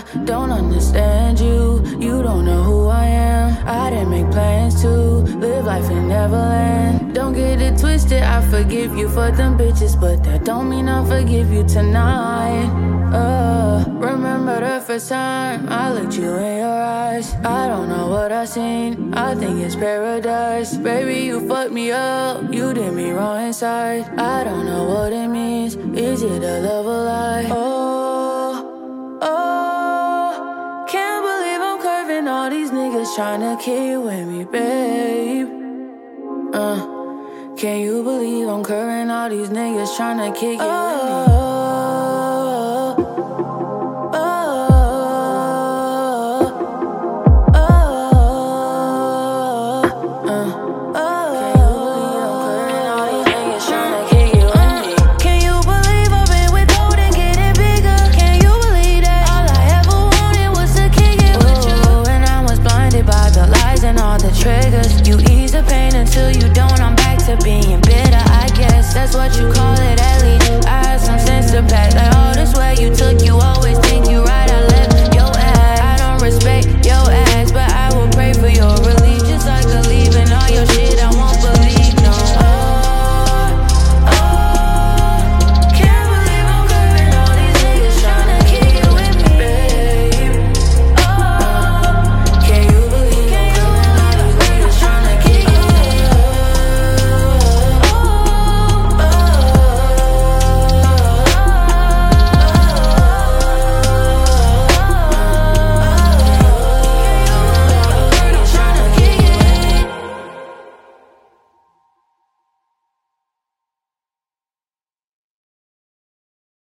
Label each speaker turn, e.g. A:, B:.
A: don't understand you. You don't know who I am. I didn't make plans to live life in Neverland. Don't get it twisted, I forgive you for them bitches, but that don't mean I'll forgive you tonight. Remember the first time I looked you in your eyes. I don't know what I seen, I think it's paradise. Baby, you fucked me up, you did me wrong inside. I don't know what it means, is it a love or lie? Oh, can't believe I'm curving all these niggas tryna kill you with me, babe. Can you believe I'm curving all these niggas tryna kick you with me?